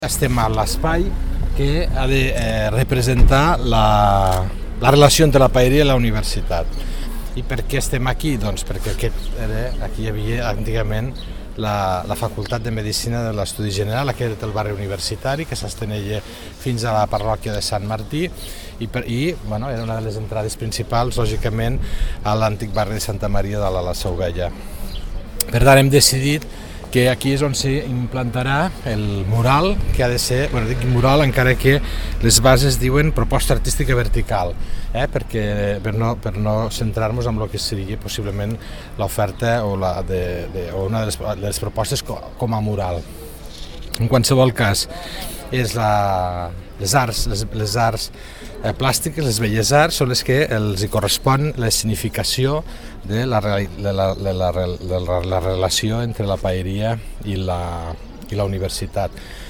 Estem a l'espai que ha de representar la relació entre la paeria i la universitat. I per què estem aquí? Doncs perquè aquí hi havia antigament la Facultat de Medicina de l'Estudi General, aquí era el barri universitari, que s'estenella fins a la parròquia de Sant Martí i era una de les entrades principals, lògicament, a l'antic barri de Santa Maria de la Sauvella. Per tant, hem decidit que aquí és on s'implantarà el mural, que ha de ser, dic mural encara que les bases diuen proposta artística vertical, perquè per no centrar-nos en el que seria possiblement l'oferta o una de les propostes com a mural. En qualsevol cas, és les arts plàstiques, les belles arts, són les que els hi correspon la significació de la relació entre la paeria i la universitat.